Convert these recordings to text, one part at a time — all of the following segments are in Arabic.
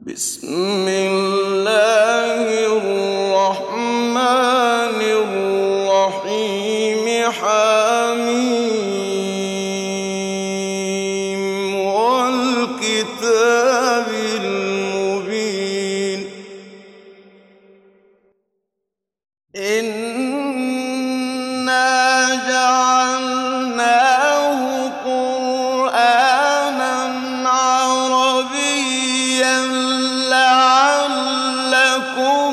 بسم الله الرحمن الرحيم حميم والكتاب المبين إنا جعلناه قرآنا عربيا لعلكم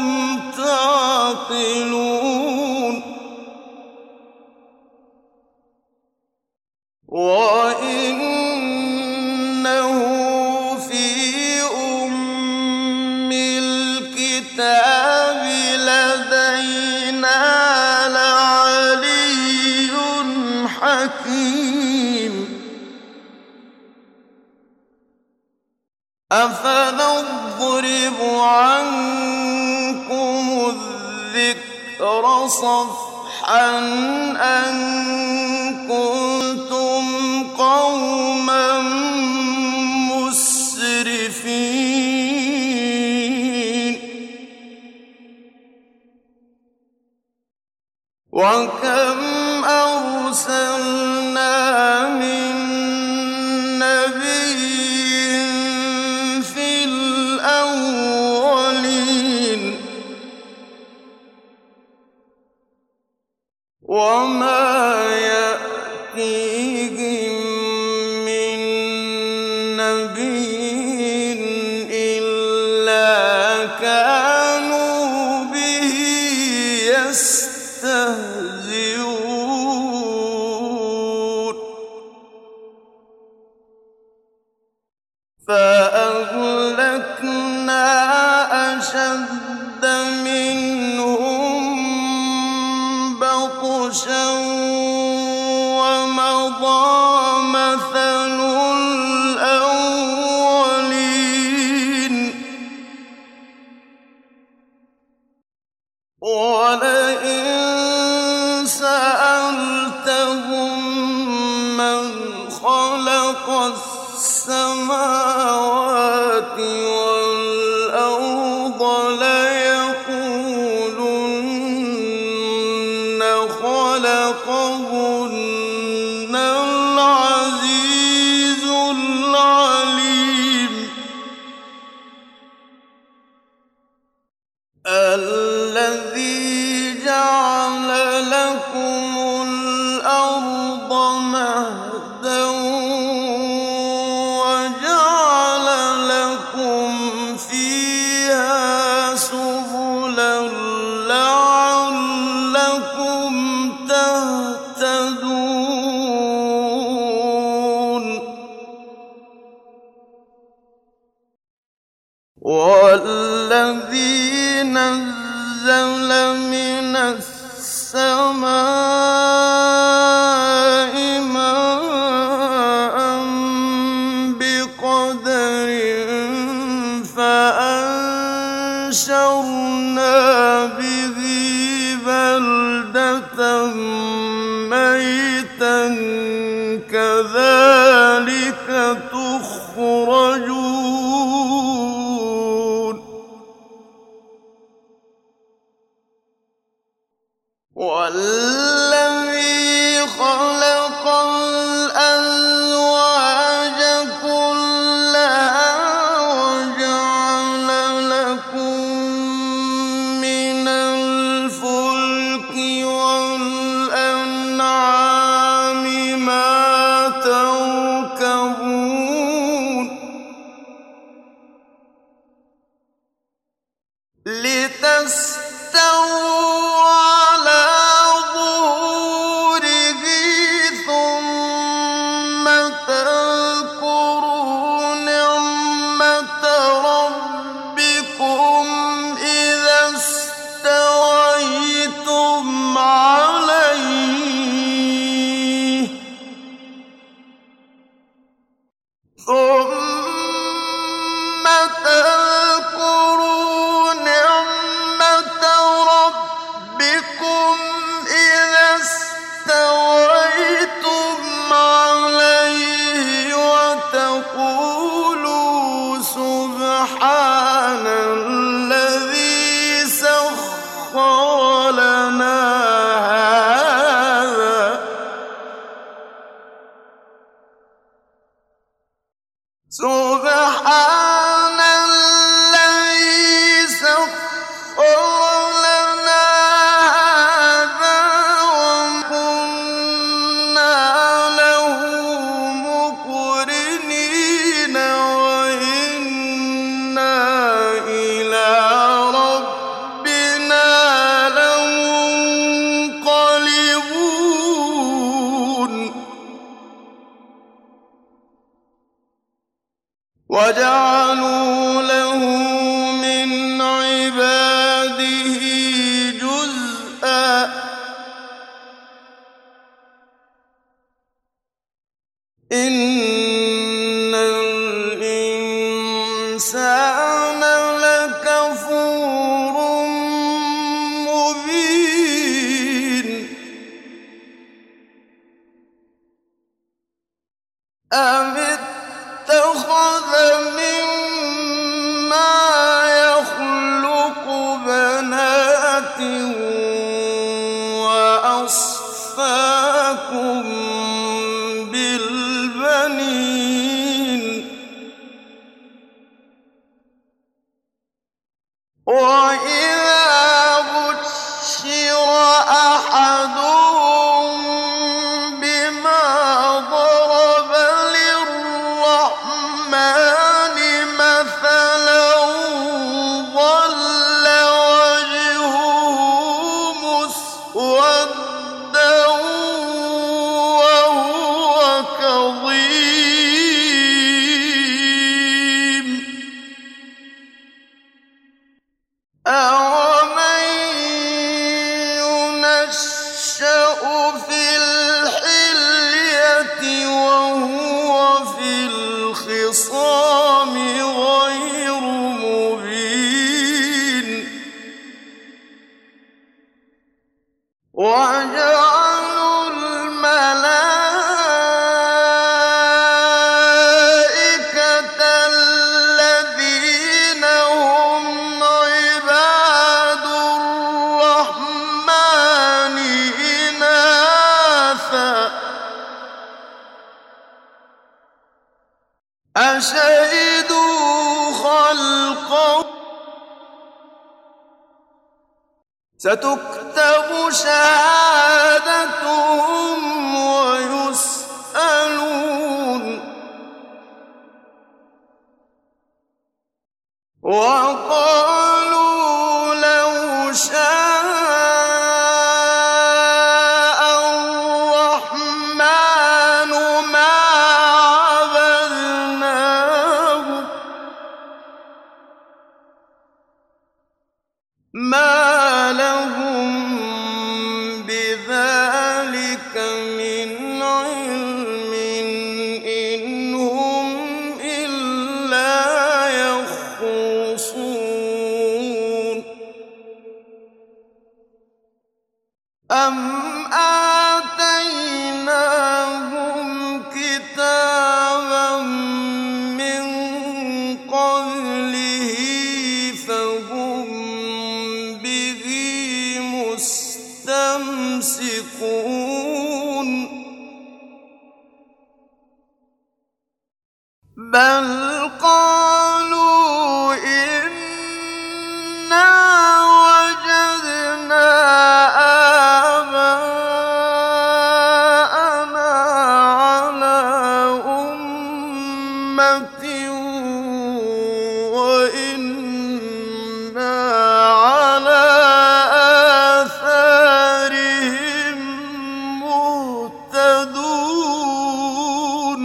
تعقلون وإنه في أم الكتاب لدينا لعلي حكيم أفنضرب عنكم الذكر صفحا أن كنتم قوما مسرفين وكم أرسلنا من نبي في الأولين وما يأتيهم من نبي إلا كانوا به يستهزئون فأهلكنا أشد منهم بطشا ومضى مثل الأولين ولئن سألتهم من خلق السماوات والأرض ليقولن خلقهن العزيز العليم الذي جعل لكم الأرض مهدا وجعل لكم فيها سبلا لعلكم تهتدون والذي نزل من السماء ماء بقدر فأنشرنا به بلدة ميتا كذلك تخرجون والذي خلق الأزواج كلها وجعل لكم من الفلك والأنعام ما تركبون لتستووا على ظهره وَجَعَلُوا لَهُ مِنْ عِبَادِهِ جُزْءًا ۚ إِنَّ الْإِنسَانَ لَكَفُورٌ مُّبِينٌ أَمِ اتَّخَذَ مِمَّا يَخْلُقُ بَنَاتٍ وَأَصْفَاكُم بِالْبَنِينَ وَإِذَا بُشِّرَ أَحَدُهُم بِمَا ضَرَبَ لِلرَّحْمَٰنِ مَثَلًا ظَلَّ وَجْهُهُ مُسْوَدًّا وَهُوَ كَظِيمٌ أَوَمَن يُنَشَّأُ فِي الْحِلْيَةِ وَهُوَ فِي الْخِصَامِ غَيْرُ مُبِينٍ وَجَعَلُوا الْمَلَائِكَةَ الَّذِينَ هُمْ عِبَادُ الرَّحْمَٰنِ إِنَاثًا ۚ أَشَهِدُوا خَلْقَهُمْ ۚ سَتُكْتَبُ شَهَادَتُهُمْ وَيُسْأَلُونَ وَقَالُوا لَوْ شَاءَ الرَّحْمَٰنُ مَا عَبَدْنَاهُمْ ۗ مَا لَهُم بِذَٰلِكَ مِنْ عِلْمٍ ۖ إِنْ هُمْ إِلَّا يَخْرُصُونَ أَمْ آتَيْنَاهُمْ كِتَابًا مِّن قَبْلِهِ فَهُم بِهِ مُسْتَمْسِكُونَ بَلْ قَالُوا إِنَّا وَجَدْنَا آبَاءَنَا عَلَىٰ أُمَّةٍ وَإِنَّا عَلَىٰ آثَارِهِم مُّهْتَدُونَ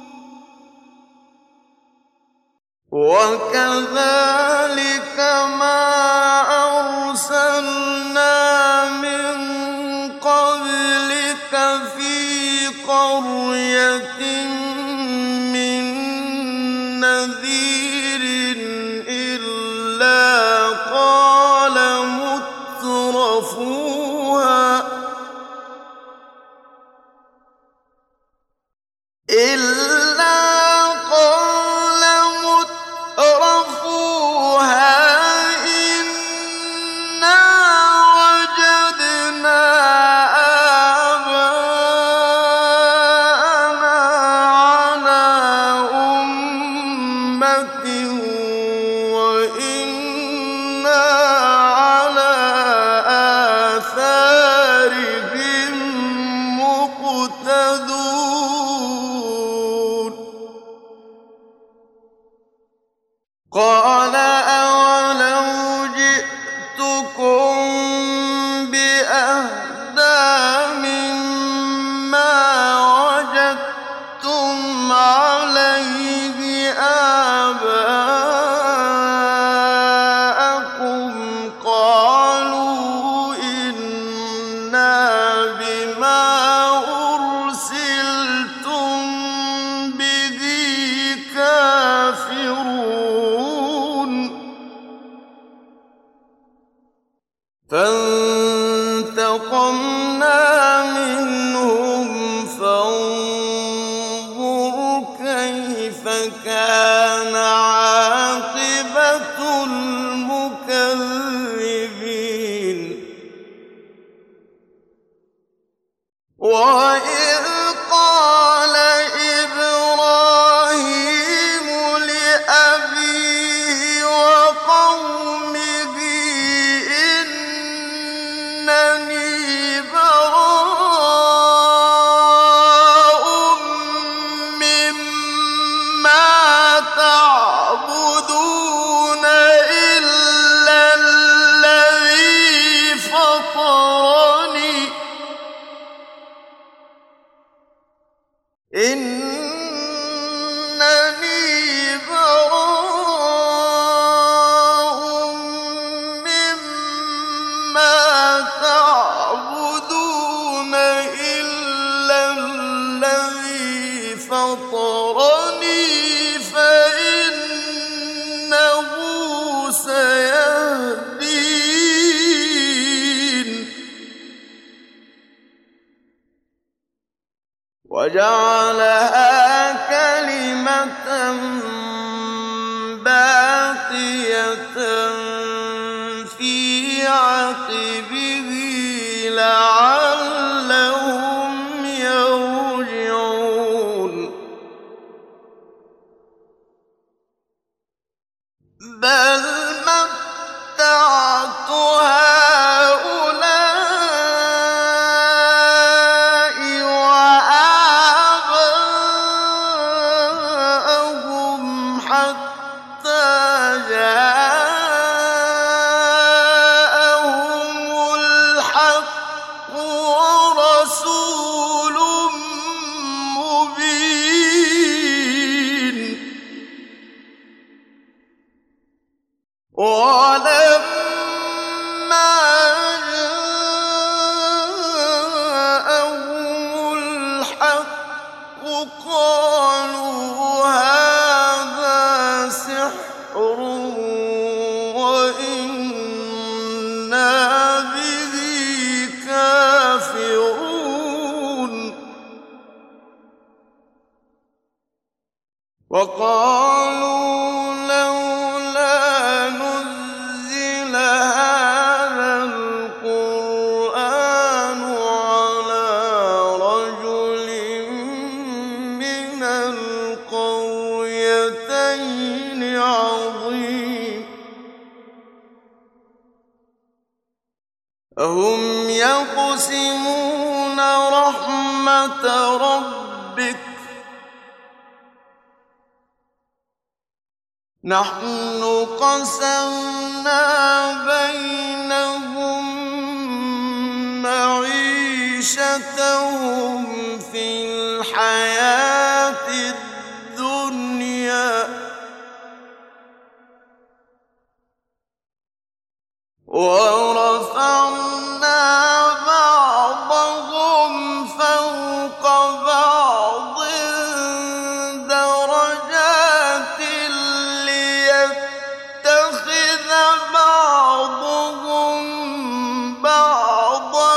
وَكَذَٰلِكَ مَا أَرْسَلْنَا مِن قَبْلِكَ فِي قَرْيَةٍ مِّن نَّذِيرٍ إِلَّا قَالَ مُتْرَفُوهَا إِنَّا وَجَدْنَا آبَاءَنَا عَلَىٰ أُمَّةٍ وَإِنَّا عَلَىٰ آثَارِهِم مُّقْتَدُونَ قَالَ أَوَلَوْ جِئْتُكُم بِأَهْدَىٰ مِمَّا وَجَدتُّمْ عَلَيْهِ فانتقمنا منهم فانظر كيف كان عاقبة المكذبين وإذ قال إبراهيم لأبيه وقومه إنني براء مما تعبدون إلا الذي فطرني إنني براء مما تعبدون إلا الذي فطرني فإنه سيهدين وجعلها كلمة باقية في عقبه لعلهم يرجعون بل متعت هؤلاء وآباءهم حتى جاءهم الحق ورسول مبين ولما جاءهم الحق قالوا هذا سحر وإنا به كافرون وقالوا لولا نزل هذا القرآن على رجل من القريتين عظيم أهم يقسمون رحمة ربك نحن قسمنا بينهم معيشتهم في الحياة الدنيا ورفعنا بعضهم فوق بعض درجات ليتخذ بعضهم بعضا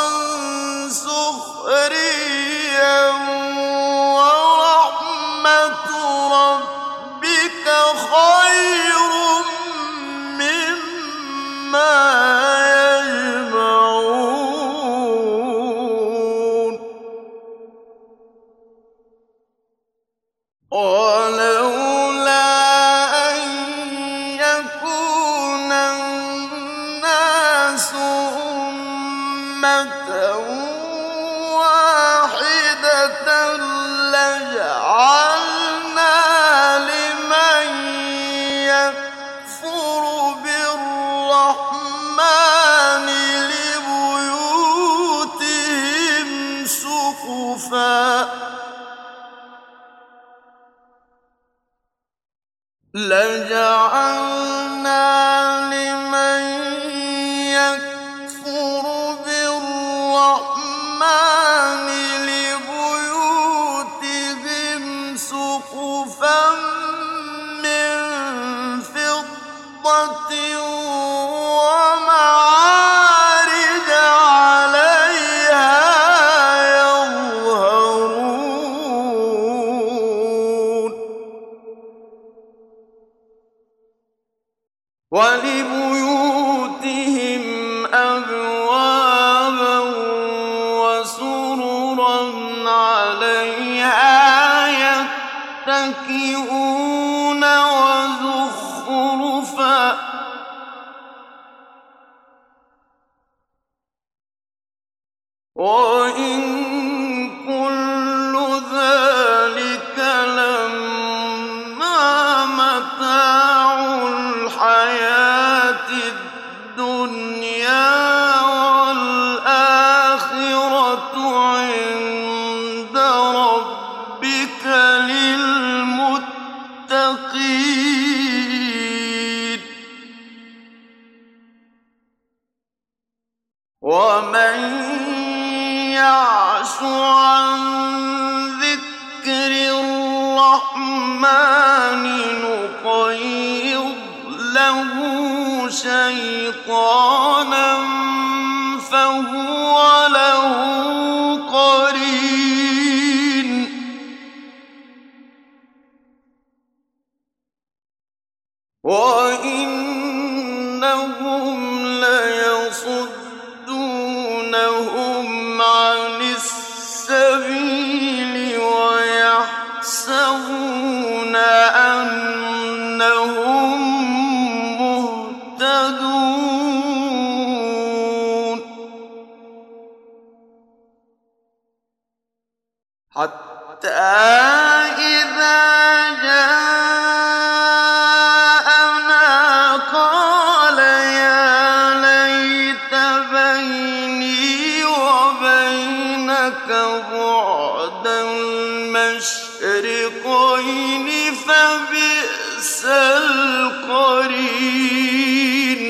سخريا ورحمة ربك خير مما يجمعون ولولا أن يكون الناس أمة واحدة لجعلنا لمن يكفر بالرحمن لبيوتهم سقفا لجعلنا لمن يكفر بالرحمن لبيوتهم سقفا من فضة ومعارج وَلِبُيُوتِهِمْ أَبْوَابًا وَسُرُرًا عَلَيْهَا يَتَّكِئُونَ وَزُخْرُفًا ۚ وَإِن كُلُّ ذَٰلِكَ لَمَّا مَتَاعُ الْحَيَاةِ الدُّنْيَا ۖ وَالْآخِرَةُ عِندَ رَبِّكَ لِلْمُتَّقِينَ ۗ وَمَن يَعْشُ عَن ذِكْرِ الرَّحْمَٰنِ نُقَيِّضْ لَهُ شَيْطَانًا فَهُوَ لَهُ قَرِينٌ وَإِنَّهُمْ لَيَصُدُّونَهُمْ عَنِ السَّبِيلِ وَيَحْسَبُونَ أَنَّهُم مُّهْتَدُونَ حَتَّىٰ إِذَا جَاءَنَا قَالَ يَا لَيْتَ بَيْنِي وَبَيْنَكَ بُعْدَ الْمَشْرِقَيْنِ فَبِئْسَ الْقَرِينُ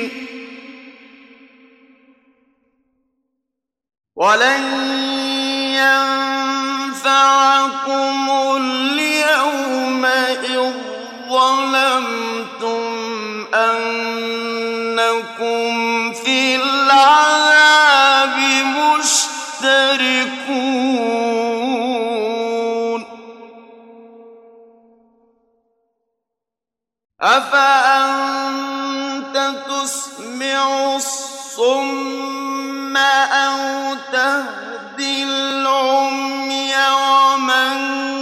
وَلَن يَنفَعَكُمُ الْيَوْمَ إِذ ظَّلَمْتُمْ أَنَّكُمْ فِي الْعَذَابِ مُشْتَرِكُونَ أَفَأَنتَ تُسْمِعُ الصُّمَّ أَوْ تَهْدِي الْعُمْيَ وَمَن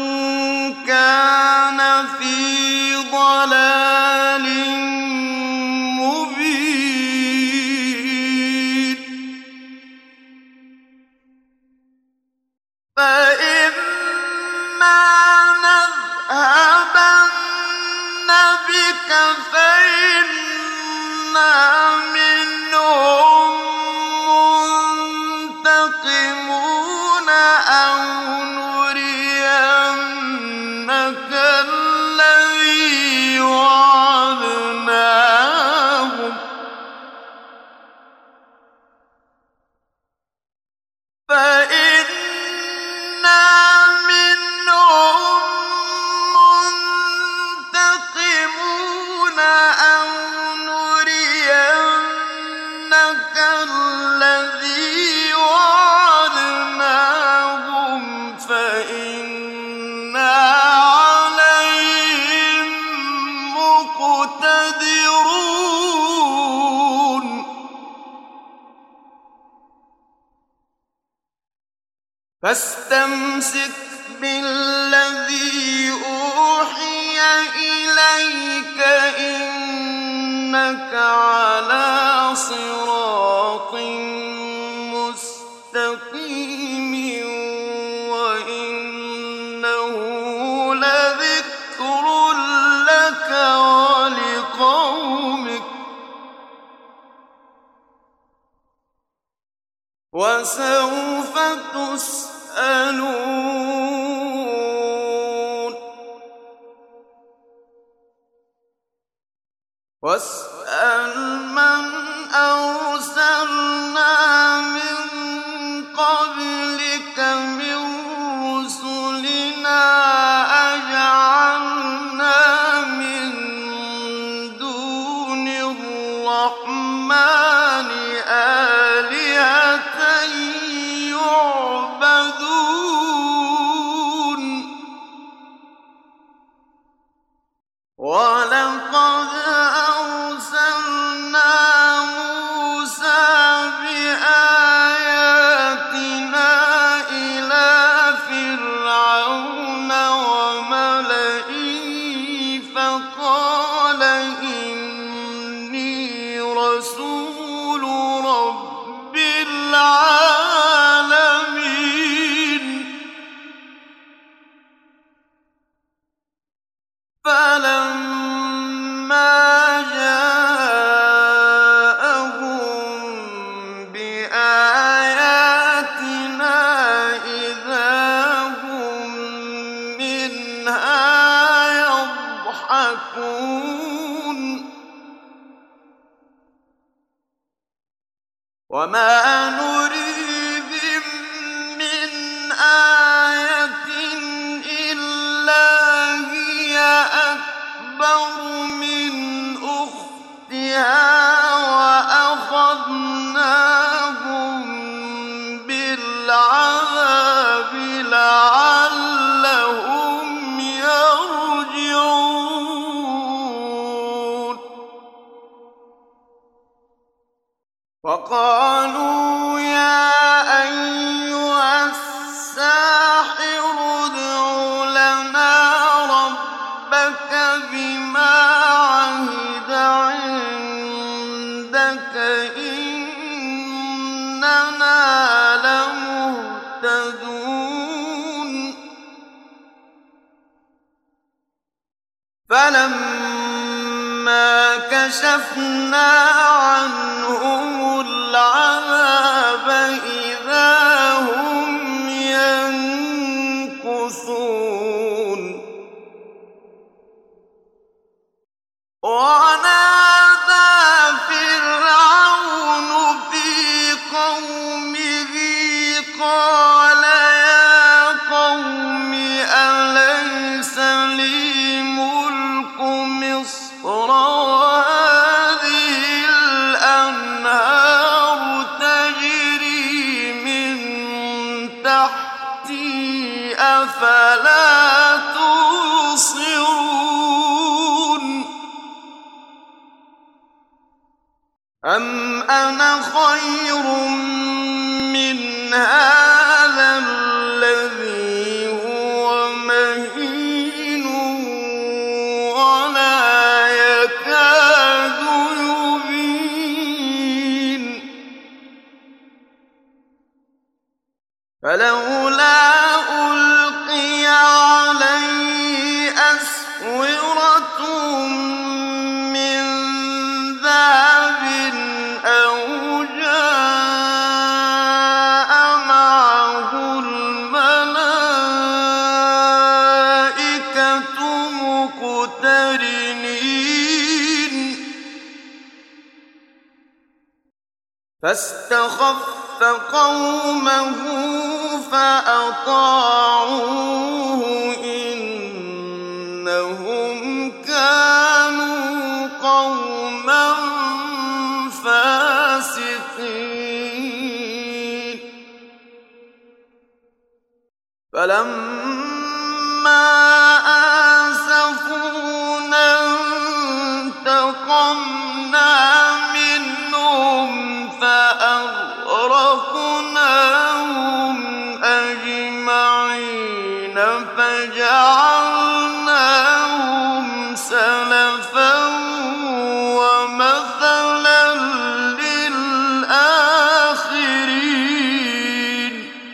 كَانَ فِي ضَلَالٍ مُّبِينٍ فَإِمَّا نَذْهَبَنَّ بِكَ فَإِنَّا مِنْهُم مُّنتَقِمُونَ أَوْ نُرِيَنَّكَ الَّذِي وَعَدْنَاهُمْ فَإِنَّا مِنْهُم مُّنتَقِمُونَ أَوْ نُرِيَنَّكَ الَّذِي وَعَدْنَاهُمْ فَإِنَّا عَلَيْهِم مُّقْتَدِرُونَ فَاسْتَمْسِكْ بِالَّذِي أُوحِيَ إِلَيْكَ ۖ إِنَّكَ عَلَىٰ صِرَاطٍ مُّسْتَقِيمٍ وَإِنَّهُ لَذِكْرٌ لَّكَ وَلِقَوْمِكَ وَسَوْفَ تُسْأَلُونَ وَاسْأَلْ مَنْ أَرْسَلْنَا مِن قَبْلِكَ مِن رُّسُلِنَا أَجَعَلْنَا مِن دُونِ الرَّحْمَٰنِ آلِهَةً يُعْبَدُونَ وَلَقَدْ أَرْسَلْنَا رَسُولُ رَبِّ الْعَالَمِينَ فَلَمَّا جَاءَهُم بِآيَاتِنَا إِذَا هُم مِّنْهَا يَضْحَكُونَ وَمَا نُرِيهِم مِّنْ آيَةٍ إِلَّا هِيَ أَكْبَرُ مِنْ أُخْتِهَا وَأَخَذْنَاهُم بِالْعَذَابِ لَعَلَّهُمْ يَرْجِعُونَ وَقَالُوا يَا أَيُّهَ السَّاحِرُ ادْعُ لَنَا رَبَّكَ بِمَا عَهِدَ عِندَكَ إِنَّنَا لَمُهْتَدُونَ فَلَمَّا كَشَفْنَا عَنْهُمُ الْعَذَابَ إِذَا هُمْ يَنكُثُونَ وَنَادَىٰ فِرْعَوْنُ فِي قَوْمِهِ قَالَ يَا قَوْمِ أَلَيْسَ لِي مُلْكُ مِصْرَ وَهَٰذِهِ الْأَنْهَارُ تَجْرِي مِن تَحْتِي ۖ أَفَلَا تُبْصِرُونَ أَمْ أَنَا خَيْرٌ مِّنْ هَٰذَا الَّذِي هُوَ مَهِينٌ وَلَا يَكَادُ يُبِينُ فَلَوْلَا أُلْقِيَ عَلَيْهِ أَسْوِرَةٌ مِّن ذَهَبٍ أَوْ جَاءَ مَعَهُ الْمَلَائِكَةُ مُقْتَرِنِينَ فَاسْتَخَفَّ قَوْمَهُ فَأَطَاعُوهُ إِنَّهُمْ كَانُوا قَوْمًا فَاسِقِينَ فَلَمَّا آسَفُونَا انتَقَمْنَا مِنْهُمْ فَأَغْرَقْنَاهُمْ أَجْمَعِينَ فَجَعَلْنَاهُمْ سَلَفًا وَمَثَلًا لِّلْآخِرِينَ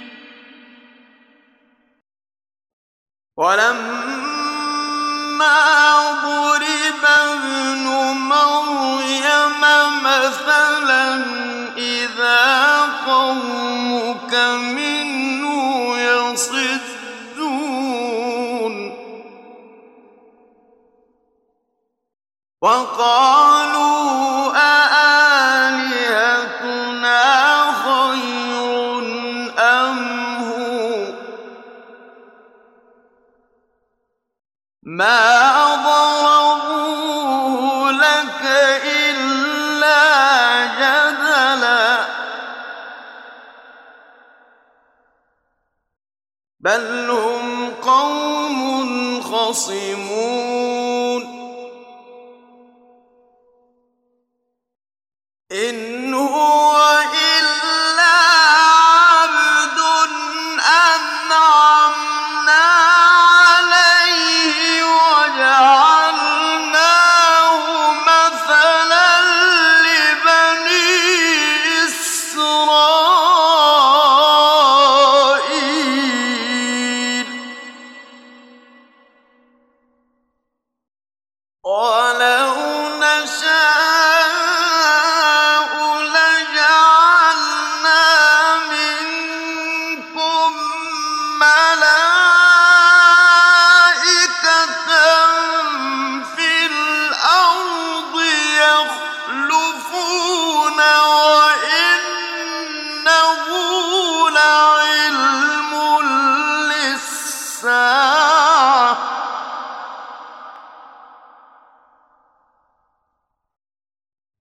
وَلَمَّا ضُرِبَ ابْنُ مَرْيَمَ مَثَلًا إِذَا قَوْمُكَ مِنْهُ يَصِدُّونَ وَقَالُوا أَآلِهَتُنَا خَيْرٌ أَمْ هُوَ مَا ضَرَبُوهُ لَكَ إِلَّا جَدَلًا بَلْ هُمْ قَوْمٌ خَصِمُونَ إِنْ هُوَ إِلَّا عَبْدٌ أَنْعَمْنَا عَلَيْهِ وَجَعَلْنَاهُ مَثَلًا لِّبَنِي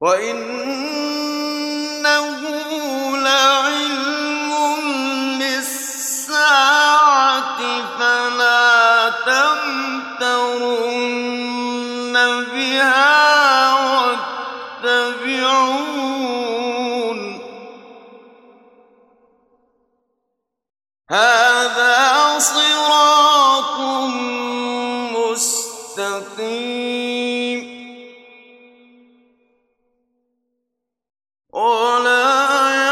وَإِنَّهُ لَعِلْمٌ لِّلسَّاعَةِ فَلَا تَمْتَرُنَّ بِهَا وَاتَّبِعُونِ ۚ هَٰذَا صِرَاطٌ مُّسْتَقِيمٌ. وَلَا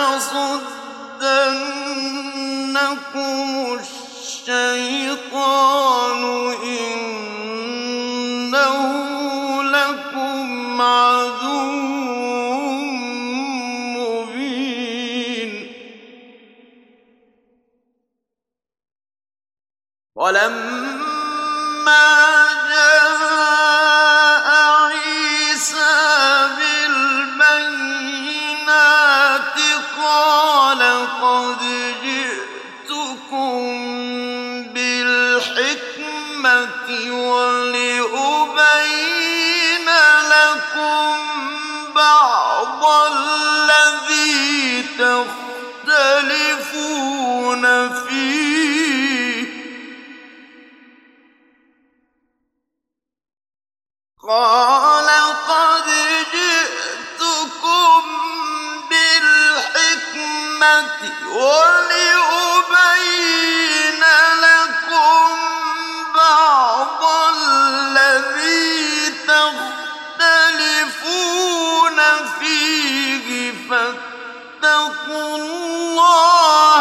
يَصُدَّنَّكُمُ الشَّيْطَانُ ۖ إِنَّهُ لَكُمْ عَدُوٌّ مُّبِينٌ. وَلَمَّا جَاءَ عِيسَىٰ بِالْبَيِّنَاتِ قَالَ قَدْ جِئْتُكُم بِالْحِكْمَةِ وَلِأُبَيِّنَ لَكُم بَعْضَ الَّذِي تَخْتَلِفُونَ فِيهِ ۖ قَالَ قَدْ جِئْتُكُم بِالْحِكْمَةِ وَلِأُبَيِّنَ لَكُم بَعْضَ الَّذِي تَخْتَلِفُونَ فِيهِ ۖ فَاتَّقُوا اللَّهَ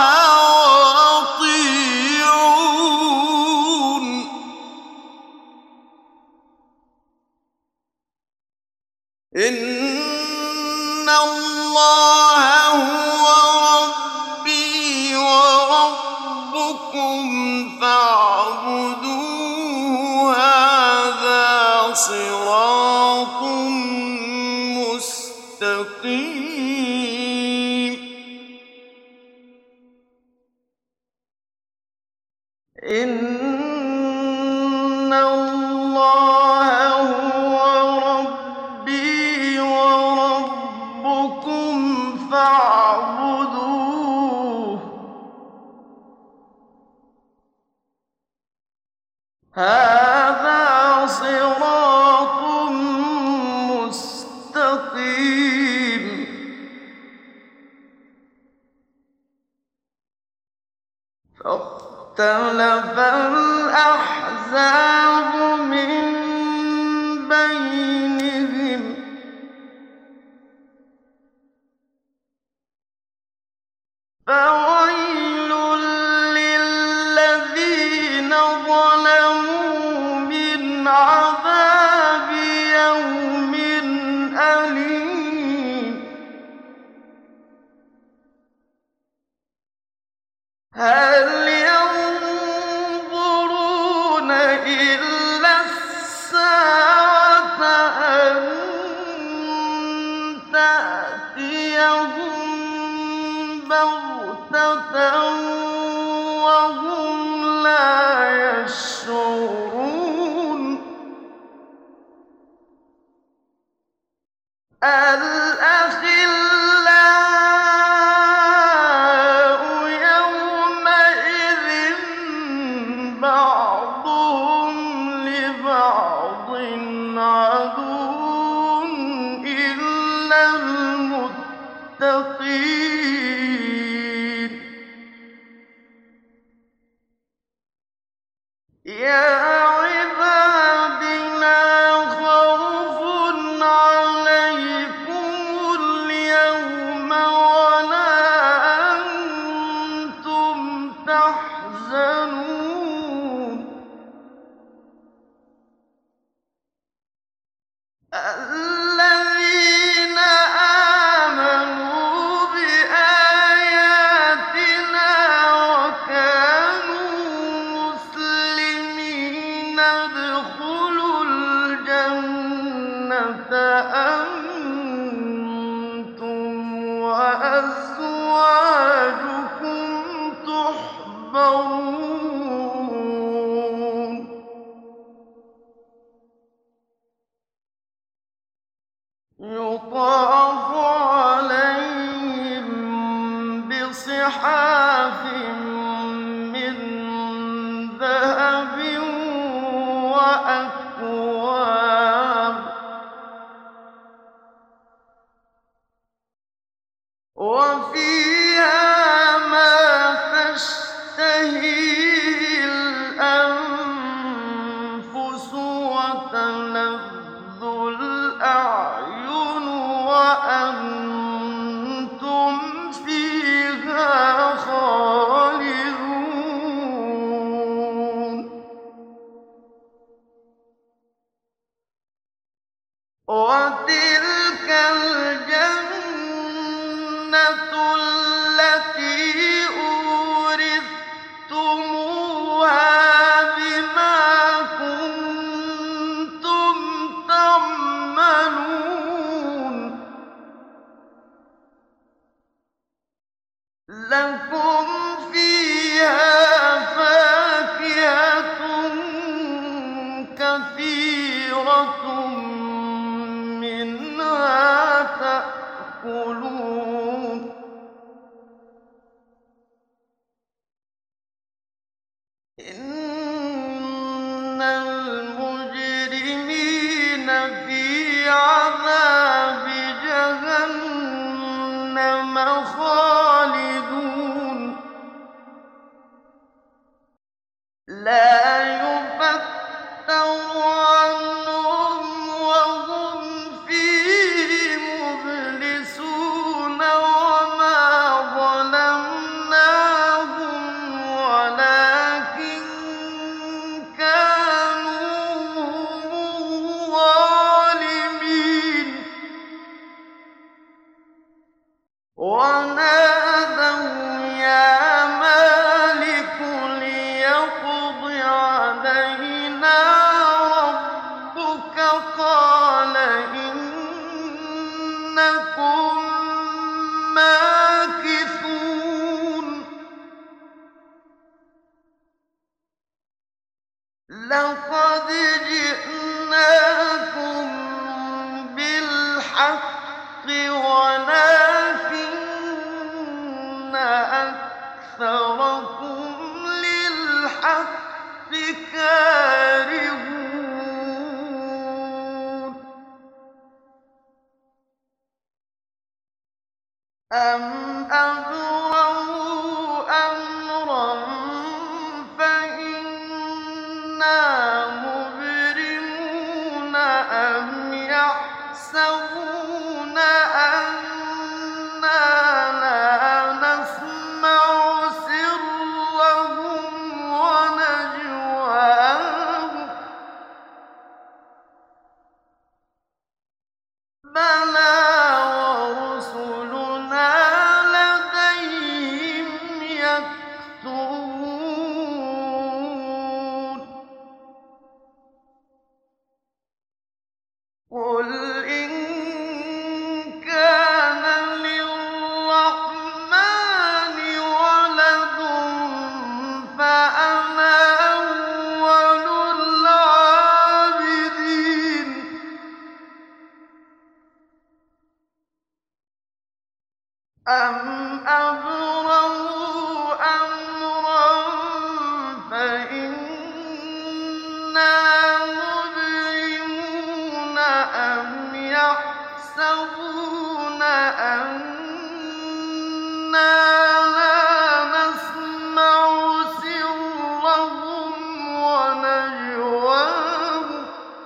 وَأَطِيعُونِ ۚ إِنَّ اللَّهَ هُوَ رَبِّي وَرَبُّكُمْ فَاعْبُدُوهُ ۚ هَٰذَا صِرَاطٌ مُّسْتَقِيمٌ. إِنَّ اللَّهَ هُوَ رَبِّي وَرَبُّكُمْ فَاعْبُدُوهُ ۚ هَٰذَا صِرَاطٌ مُّسْتَقِيمٌ. فَاخْتَلَفَ الْأَحْزَابُ مِن بَيْنِهِمْ ۖ فَوَيْلٌ لِّلَّذِينَ ظَلَمُوا مِنْ عَذَابِ يَوْمٍ أَلِيمٍ. هَلْ يَنظُرُونَ إِلَّا السَّاعَةَ أَن تَأْتِيَهُم بَغْتَةً وَهُمْ لَا يَشْعُرُونَ. الْأَخِلَّاءُ يَوْمَئِذٍ بَعْضُهُمْ لِبَعْضٍ عَدُوٌّ إِلَّا الْمُتَّقِينَ. يَا عِبَادِ لَا خَوْفٌ عَلَيْكُمُ الْيَوْمَ وَلَا أَنتُمْ تَحْزَنُونَ. الَّذِينَ آمَنُوا بِآيَاتِنَا وَكَانُوا مُسْلِمِينَ ادْخُلُوا الْجَنَّةَ أَنتُمْ وَأَزْوَاجُكُمْ تُحْبَرُونَ. يُطَافُ عَلَيْهِم بِصِحَافٍ مِّن ذَهَبٍ وَأَكْوَابٍ ۖ وَفِيهَا مَا تَشْتَهِيهِ الْأَنفُسُ وَتَلَذُّ الْأَعْيُنُ وَأَنتُمْ فِيهَا خَالِدُونَ وَتِلْكَ الْجَنَّةُ الَّتِي أُورِثْتُمُوهَا بِمَا كُنتُمْ تَعْمَلُونَ ۖ لَكُمْ فِيهَا فَاكِهَةٌ كَثِيرَةٌ مِّنْهَا تَأْكُلُونَ إِنَّ الْمُجْرِمِينَ فِي عَذَابِ جَهَنَّمَ خَالِدُونَ لَا يُفَتَّرُ عَنْهُمْ وَهُمْ فِيهِ مُبْلِسُونَ وَمَا ظَلَمْنَاهُمْ وَلَٰكِن كَانُوا هُمُ الظَّالِمِينَ وَنَادَوْا يَا مَالِكُ لِيَقْضِ عَلَيْنَا رَبُّكَ ۖ قَالَ إِنَّكُم مَّاكِثُونَ لَقَدْ جِئْنَاكُم بِالْحَقِّ وَلَٰكِنَّ أَكْثَرَكُمْ لِلْحَقِّ كَارِهُونَ أَمْ أَبْرَمُوا أَمْرًا فَإِنَّا مُبْرِمُونَ أَمْ يَحْسَبُونَ أَنَّا لَا نَسْمَعُ سِرَّهُمْ وَنَجْوَاهُم ۚ بَلَىٰ وَرُسُلُنَا لَدَيْهِمْ يَكْتُبُونَ قُلْ إِن كَانَ لِلرَّحْمَٰنِ وَلَدٌ فَأَنَا أَوَّلُ الْعَابِدِينَ أَمْ أَبْرَمُوا أَمْرًا فَإِنَّا مُبْرِمُونَ أَمْ يَحْسَبُونَ أَنَّا لَا نَسْمَعُ سِرَّهُمْ وَنَجْوَاهُم ۚ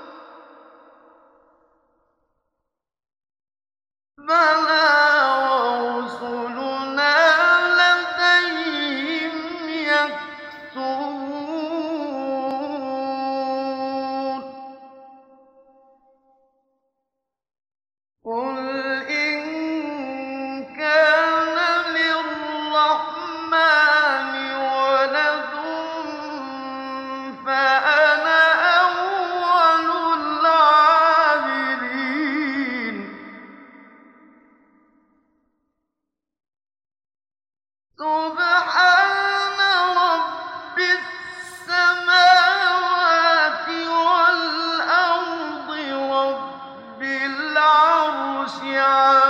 بَلَىٰ وَرُسُلُنَا لَدَيْهِمْ يَكْتُبُونَ قُلْ إِن كَانَ لِلرَّحْمَٰنِ وَلَدٌ فَأَنَا أَوَّلُ الْعَابِدِينَ سُبْحَانَ رَبِّ السَّمَاوَاتِ وَالْأَرْضِ رَبِّ الْعَرْشِ عَامٍ